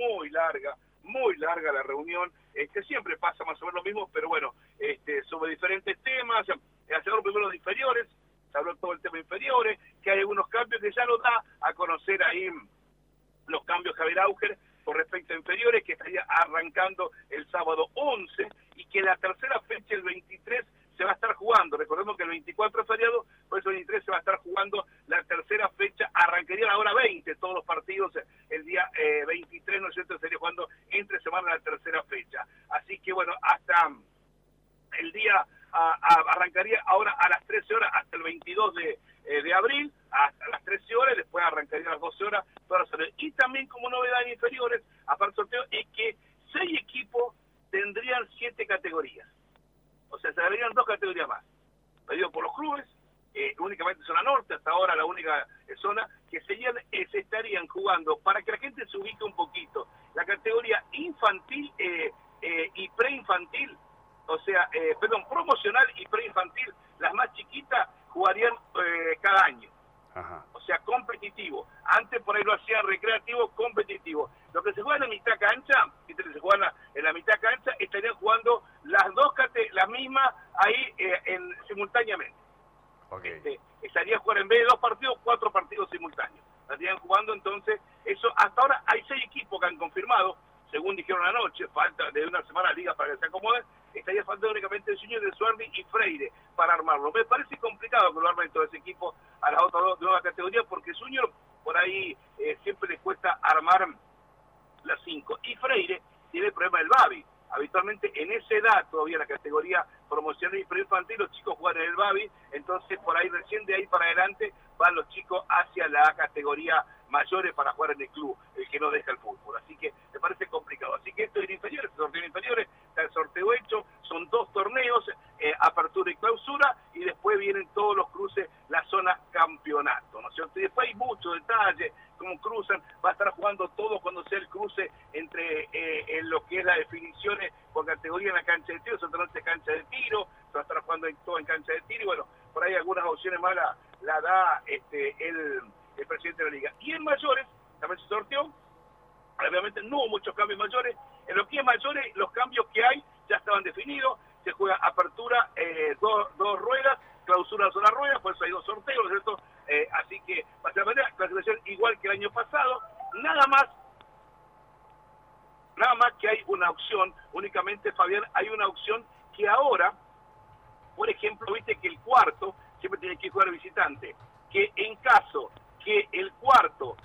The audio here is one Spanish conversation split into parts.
muy larga la reunión, siempre pasa más o menos lo mismo, pero bueno, sobre diferentes temas, se hablaron primero los inferiores, se habló todo el tema inferiores, que hay algunos cambios que ya lo da a conocer ahí los cambios Javier Auger con respecto a inferiores, que estaría arrancando el sábado 11, y que la tercera fecha, el 23, se va a estar jugando. Recordemos que el 24 es feriado, por eso el 23 se va a estar jugando la tercera fecha, arrancaría a la hora 20 todos los partidos, el día 23, ¿no es cierto?, estaría jugando entre semana la tercera fecha. Así que bueno, hasta el día, arrancaría ahora a las 13 horas hasta el 22 de abril, hasta las 13 horas, y después arrancaría a las 12 horas. Y también como novedad en inferiores, aparte del sorteo, es que 6 equipos tendrían 7 categorías. O sea, se agregarían 2 categorías más. Pedido por los clubes, únicamente zona norte, hasta ahora la única zona, que se estarían jugando, para que la gente se ubique un poquito, la categoría infantil y preinfantil, o sea, promocional y preinfantil, las más chiquitas jugarían cada año. Ajá. O sea, competitivo. Antes por ahí lo hacían recreativo, competitivo. Lo que se juega en la mitad cancha, se juega en la mitad cancha, estarían jugando las mismas ahí simultáneamente. Okay. Estarían jugando en vez de 2 partidos, 4 partidos simultáneos. Estarían jugando entonces, eso hasta ahora hay 6 equipos que han confirmado, según dijeron anoche, falta de una semana a liga para que se acomoden, estaría faltando únicamente el Junior de Suardi y Freire para armarlo. Me parece complicado que lo armen todo ese equipo a las otras 2 nuevas categorías, porque Junior por ahí siempre les cuesta armar las 5. Y Freire tiene el problema del Babi. Habitualmente en esa edad, todavía la categoría promocional y preinfantil, los chicos juegan en el Babi, entonces por ahí recién de ahí para adelante van los chicos hacia la categoría mayores para jugar en el club, el que no deja el fútbol. Así que me parece complicado. Así que esto es inferiores, el sorteo de inferiores, está el sorteo hecho, son 2 torneos, apertura y clausura, y después vienen todos los cruces, la zona campeonato, ¿no es cierto? Y después hay muchos detalles, cómo cruzan, va a estar jugando todo cuando sea el cruce entre en lo que es las definiciones por categoría en la cancha de tiro, solamente cancha de tiro, se va a estar jugando todo en cancha de tiro, y bueno, por ahí algunas opciones más la da el presidente de la liga. Y en mayores, también se sorteó, obviamente no hubo muchos cambios mayores, en lo que es mayores, los cambios que hay ya estaban definidos, se juega apertura, 2 ruedas, clausura sola rueda, por eso hay 2 sorteos, ¿cierto? Así que va a ser la manera, clasificación igual que el año pasado, nada más que hay una opción, únicamente, Fabián, hay una opción que ahora, por ejemplo, viste que el cuarto siempre tiene que jugar visitante, que en caso que el cuarto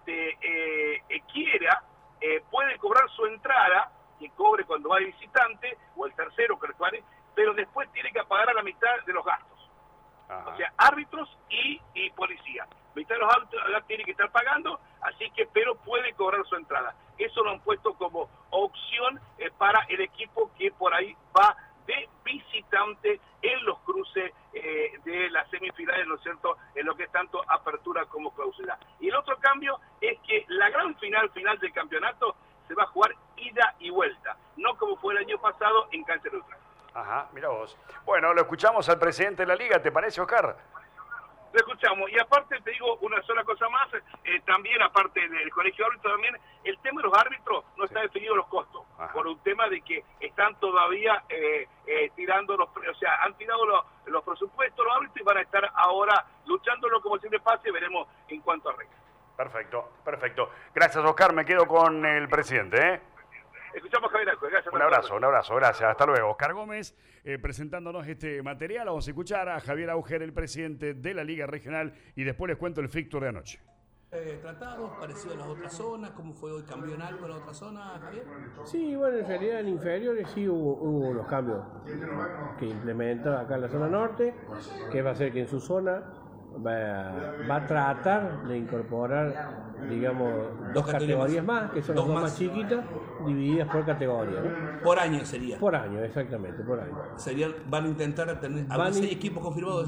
quiera, puede cobrar su entrada, que cobre cuando va de visitante, o el tercero que recuerde, pero después tiene que pagar a la mitad de los gastos. Ajá. O sea, árbitros y policía. Mitad de los árbitros ya tiene que estar pagando, así que, pero puede cobrar su entrada. Eso lo han puesto como opción para el equipo que por ahí va de visitante en los cruces de las semifinales, ¿no es cierto?, en lo que es tanto apertura como clausura. Y el otro cambio es que la gran final del campeonato se va a jugar ida y vuelta, no como fue el año pasado en cancha neutral. Ajá, mira vos. Bueno, lo escuchamos al presidente de la liga, ¿te parece, Oscar? Lo escuchamos, y aparte te digo una sola cosa más, también aparte del colegio de árbitros, también el tema de los árbitros no está definido los costos. Ajá. Por un tema de que están todavía tirando o sea, han tirado los presupuestos los árbitros y van a estar ahora luchándolo como siempre pase, veremos en cuanto arregle. Perfecto, perfecto. Gracias, Oscar, me quedo con el presidente, ¿eh? Escuchamos, Javier. Gracias. Un abrazo, gracias. Hasta luego. Oscar Gómez presentándonos este material. Vamos a escuchar a Javier Auger, el presidente de la Liga Regional, y después les cuento el fixture de anoche. Tratados, parecido a las otras zonas, ¿cómo fue hoy? ¿Cambió en algo en la otra zona, Javier? Sí, bueno, en realidad en inferiores sí hubo unos cambios que implementó acá en la zona norte, que va a ser que en su zona va a tratar de incorporar, digamos, 2 categorías más, que son las 2 más chiquitas, divididas por categoría, ¿no? Por año sería. Por año, exactamente, por año. Van a intentar tener 6 equipos confirmados.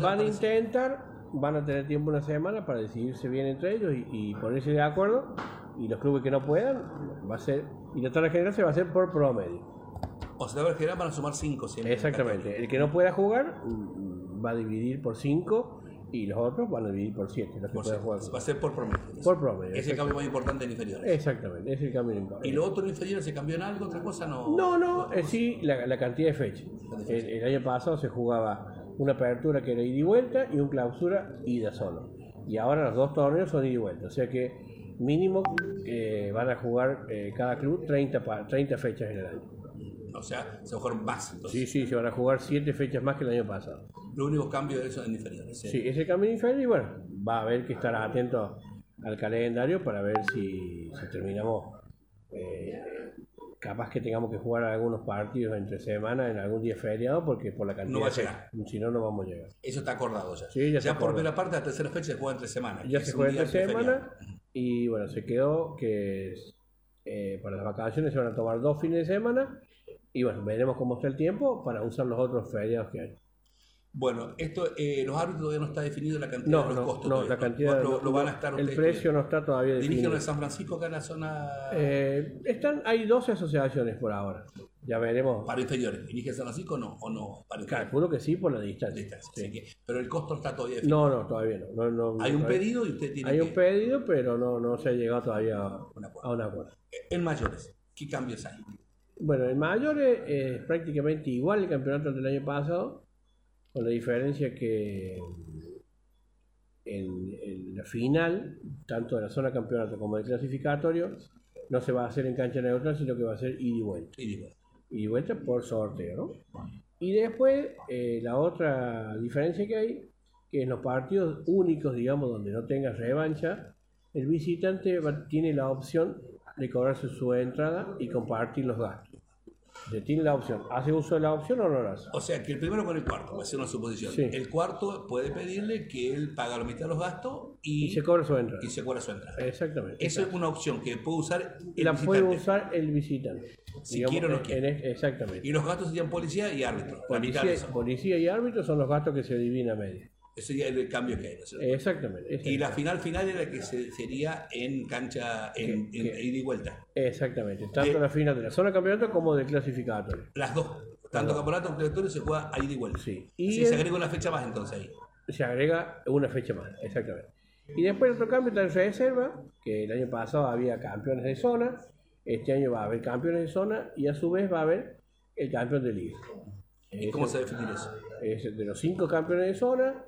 Van a tener tiempo una semana para decidirse bien entre ellos y ponerse de acuerdo, y los clubes que no puedan, va a ser, y la tabla general se va a hacer por promedio. O sea, la tabla general van a sumar 5 siempre. Exactamente, el que no pueda jugar va a dividir por 5 y los otros van a dividir por 7, los que pueden jugar. Va a ser por promedio. Por promedio. Es el cambio más importante en inferiores. Exactamente, es el cambio importante. ¿Y lo otro en inferiores se cambió en algo? ¿Otra cosa no? No, sí, la cantidad de fechas. El año pasado se jugaba una apertura que era ida y vuelta y un clausura ida solo. Y ahora los dos torneos son ida y vuelta. O sea que mínimo van a jugar cada club 30 fechas en el año. O sea, se jugaron más. Entonces. Sí, se van a jugar 7 fechas más que el año pasado. Los únicos cambios de eso en inferiores. Sí, ese cambio en inferior y bueno, va a haber que estar atento al calendario para ver si terminamos. Capaz que tengamos que jugar algunos partidos entre semana en algún día feriado porque por la cantidad no va a llegar. Si no, no vamos a llegar. Eso está acordado ya. Sí, ya por primera parte, la tercera fecha se juega entre semanas. Ya se juega entre semana y bueno, se quedó que para las vacaciones se van a tomar 2 fines de semana y bueno, veremos cómo está el tiempo para usar los otros feriados que hay. Bueno, esto, los árbitros todavía no está definido la cantidad de los costos. No, la cantidad lo van a estar el precio no está todavía definido. ¿Dirigen en San Francisco acá en la zona? Hay 12 asociaciones por ahora. Ya veremos. ¿Para inferiores? ¿Dirigen San Francisco o no? Calculo que sí por la distancia. Sí. Pero el costo no está todavía definido. No, todavía no. Hay un pedido y usted tiene Hay un pedido, pero no se ha llegado todavía a un acuerdo. En mayores, ¿qué cambios hay? Bueno, en mayores es prácticamente igual el campeonato del año pasado, con la diferencia que en la final, tanto de la zona campeonato como del clasificatorio, no se va a hacer en cancha neutral, sino que va a ser ida y vuelta. Ida y vuelta por sorteo, ¿no? Y después, la otra diferencia que hay, que en los partidos únicos, digamos, donde no tenga revancha, el visitante tiene la opción de cobrarse su entrada y compartir los gastos. Tiene la opción. ¿Hace uso de la opción o no la hace? O sea, que el primero con el cuarto, va a ser una suposición. Sí. El cuarto puede pedirle que él paga la mitad de los gastos y se cobra su entrada. Exactamente. Eso es una opción que puede usar el visitante. Puede usar el visitante. Si quiere o no quiere. Exactamente. Y los gastos serían policía y árbitro. Policía y árbitro son los gastos que se dividen a medio. Ese sería el cambio que hay, ¿no es cierto? Exactamente. Y la final es la que sería en cancha, en ida y vuelta. Exactamente. Tanto la final de la zona campeonato como del clasificatorio. Las dos. Tanto campeonato como clasificatorio se juega a ida y vuelta. Sí. Y se agrega una fecha más entonces ahí. Se agrega una fecha más, exactamente. Y después otro cambio está en reserva, que el año pasado había campeones de zona, este año va a haber campeones de zona y a su vez va a haber el campeón de liga. ¿Y cómo se define eso? Es de los 5 campeones de zona,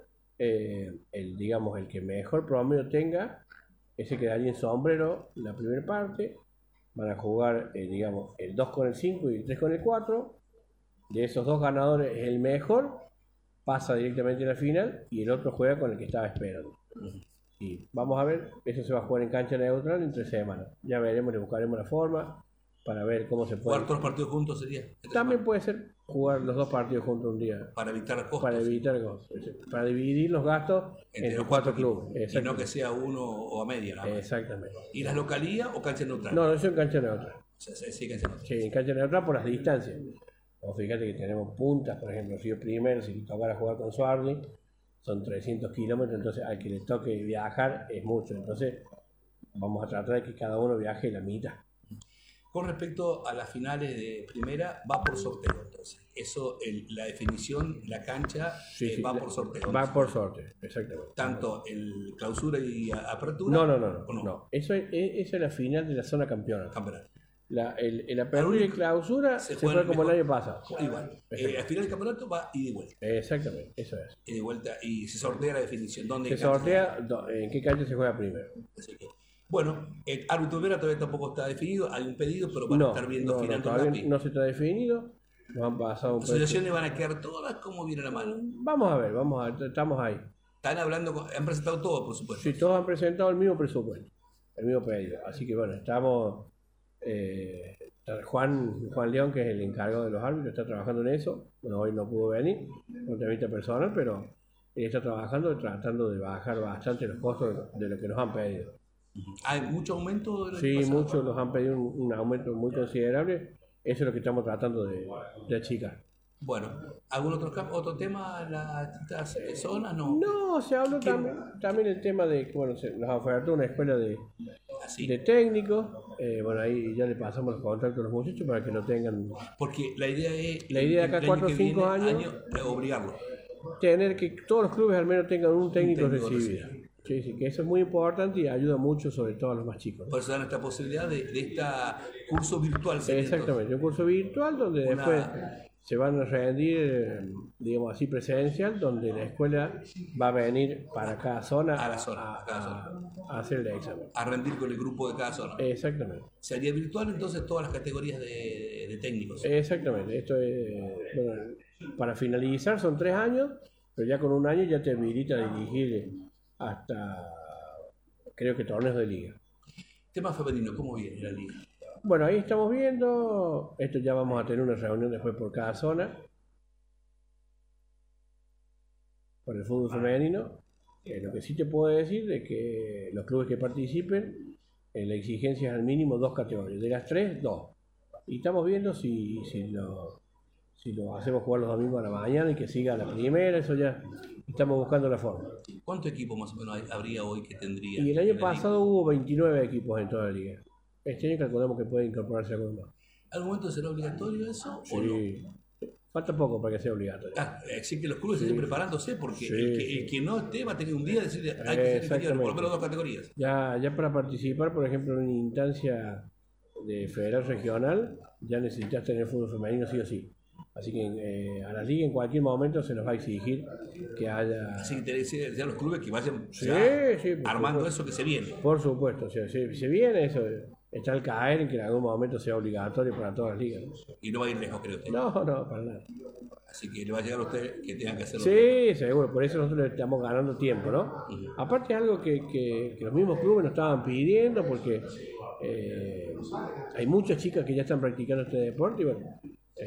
el que mejor promedio tenga, ese quedaría en sombrero la primera parte. Van a jugar, el 2 con el 5 y el 3 con el 4. De esos 2 ganadores, el mejor pasa directamente a la final y el otro juega con el que estaba esperando. Y vamos a ver, eso se va a jugar en cancha neutral en 3 semanas. Ya veremos, le buscaremos la forma para ver cómo se puede. ¿Jugar todos los partidos juntos sería? También puede ser jugar los 2 partidos juntos un día. Para evitar costos. Para dividir los gastos entre los 4 clubes. Y no que sea uno o a media. ¿No? Exactamente. ¿Y las localías o cancha neutral? No, eso en cancha neutral. Sí, cancha neutral. Sí, en cancha neutral por las distancias. O fíjate que tenemos puntas, por ejemplo, Río Primero, si le tocara jugar con Suardi, son 300 kilómetros, entonces al que le toque viajar es mucho. Entonces vamos a tratar de que cada uno viaje la mitad. Con respecto a las finales de primera, va por sorteo, entonces. Eso, la definición, la cancha, va por sorteo. Va por sorteo, exactamente. Tanto el clausura y apertura. No. Esa es la final de la zona campeonato. El apertura y clausura se fue como el año pasado. Igual. Al final del campeonato va ida y vuelta. Exactamente, eso es. Ida y vuelta. Y se sortea la definición. Se sortea en qué cancha se juega primero. Así que, bueno, el árbitro primera todavía tampoco está definido. Hay un pedido, pero van a estar viendo final todavía no se está definido. Nos han pasado las asociaciones van a quedar todas como viene la mano. Vamos a ver, estamos ahí. Están hablando, han presentado todo, por supuesto. Sí, todos han presentado el mismo presupuesto, el mismo pedido. Así que bueno, estamos. Juan León, que es el encargado de los árbitros, está trabajando en eso. Bueno, hoy no pudo venir, por temita personal, pero él está trabajando, tratando de bajar bastante los costos de lo que nos han pedido. ¿Hay mucho aumento? Sí, muchos nos han pedido un aumento muy considerable. Eso es lo que estamos tratando de achicar. Bueno, ¿algún otro tema en las distintas zonas? No, se habló también el tema de que nos ofertó una escuela de técnicos. Bueno, ahí ya le pasamos los contactos a los muchachos para que lo tengan. Porque la idea es. La idea de acá 4 o 5 años. Obligarlo. tener que todos los clubes al menos tengan un técnico técnico recibido. Sí, que eso es muy importante y ayuda mucho, sobre todo a los más chicos. Por eso dan esta posibilidad de este curso virtual. Exactamente, un curso virtual donde después se van a rendir, digamos así, presencial, donde la escuela va a venir para cada zona a hacer el examen. A rendir con el grupo de cada zona. Exactamente. Sería virtual entonces todas las categorías de técnicos. Exactamente. Esto es, bueno, para finalizar son 3 años, pero ya con un año ya te habilita a dirigir hasta, creo que torneos de liga. Tema femenino, ¿cómo viene la liga? Bueno, ahí estamos viendo, esto ya vamos a tener una reunión después por cada zona, por el fútbol femenino. Lo que sí te puedo decir es que los clubes que participen, la exigencia es al mínimo 2 categorías, de las 3, 2. Y estamos viendo si lo hacemos jugar los domingos a la mañana y que siga la primera, eso ya estamos buscando la forma. ¿Cuántos equipos más o menos habría hoy que tendría? Y el año pasado hubo 29 equipos en toda la liga. Este año calculamos que puede incorporarse alguno más. ¿Algún momento será obligatorio eso Sí. o no? Falta poco para que sea obligatorio. Así que los clubes estén preparándose porque el que no esté va a tener un día de decir hay que ser inferior, por lo menos 2 categorías. Ya para participar, por ejemplo, en una instancia de federal regional, ya necesitas tener fútbol femenino sí o sí. Así que a la liga en cualquier momento se nos va a exigir que haya... Así que tiene que decir a los clubes que vayan armando eso que se viene. Por supuesto, se viene eso. Está al caer en que en algún momento sea obligatorio para todas las ligas. Y no va a ir lejos, creo usted. No, para nada. Así que le va a llegar a usted que tengan que hacerlo. Sí, seguro, por eso nosotros le estamos ganando tiempo, ¿no? Aparte es algo que los mismos clubes nos estaban pidiendo, porque hay muchas chicas que ya están practicando este deporte y bueno,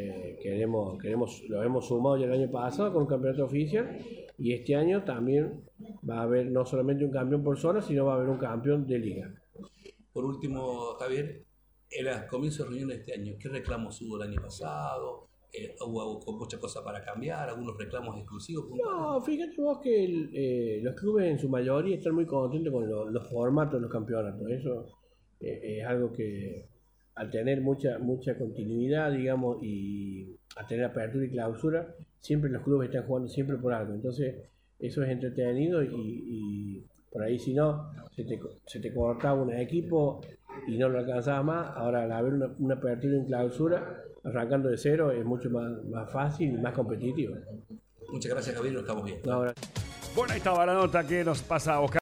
lo hemos sumado ya el año pasado con un campeonato oficial y este año también va a haber no solamente un campeón por zona, sino va a haber un campeón de liga. Por último, Javier, en el comienzo de reunión de este año, ¿qué reclamos hubo el año pasado? ¿Hubo muchas cosas para cambiar? ¿Algunos reclamos exclusivos? No, fíjate vos que los clubes en su mayoría están muy contentos con los formatos de los campeonatos. Eso es algo que al tener mucha continuidad, digamos, y al tener apertura y clausura, siempre los clubes están jugando siempre por algo. Entonces, eso es entretenido y por ahí si no, se te cortaba un equipo y no lo alcanzabas más. Ahora al haber una apertura y una clausura, arrancando de cero, es mucho más fácil y más competitivo. Muchas gracias, Javier, nos estamos viendo. No, bueno, ahí estaba la nota que nos pasa Oscar.